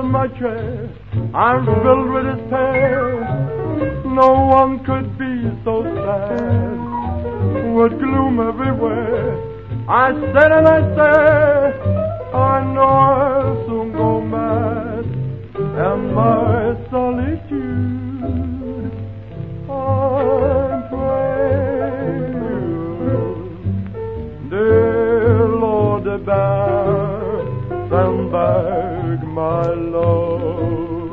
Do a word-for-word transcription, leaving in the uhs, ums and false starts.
my chair, I'm filled with despair. No one could be so sad, with gloom everywhere. I sit and I stare, I know I'll soon go mad, and my solitude I'm praying you, dear Lord, bear and beg my love.